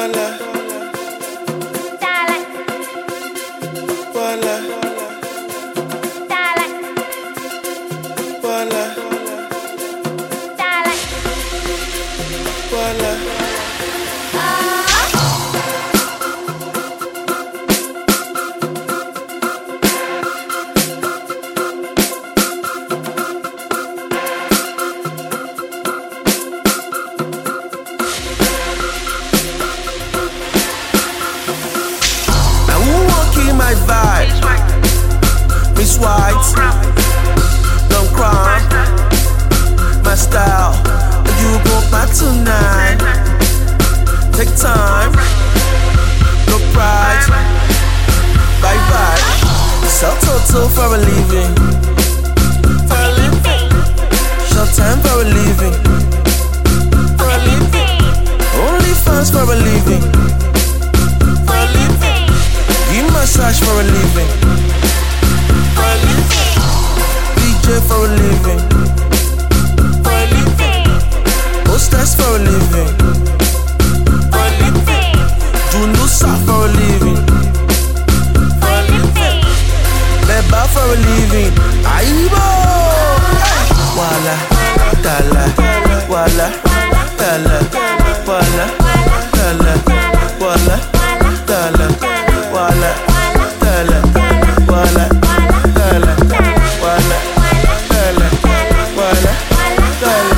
My vibe, Miss White, don't cry. My style, you go back tonight. Take time, no pride. Bye bye. Sell Toto for a living. For a living. Short time for a living. For a living. Only fans for a living. For a living. Give massage for a living. For a living. DJ for a living. For a living. Hostess for a living. For a living. Junusa for a living. For a living. Beba for a living. Aibo. Wala, tala, wala, tala, wala, tala, wala, tala. Wala, tala, wala, tala, wala, tala, wala, tala.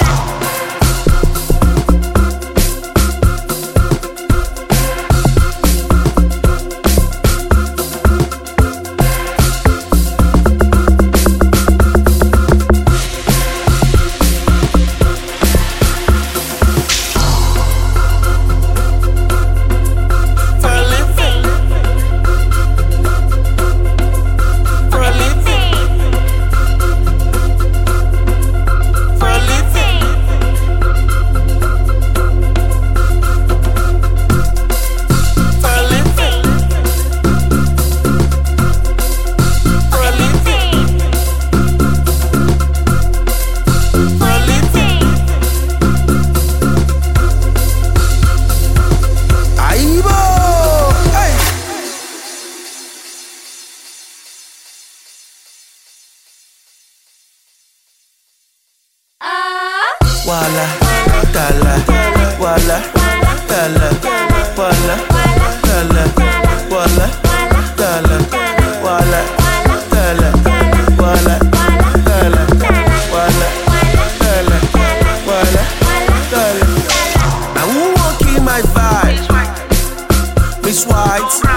Wala, tala, wala, tala, wala, tala, wala, tala, wala, tala, wala, tala, wala, tala, wala, tala. I won't walk in my vibe, Miss White.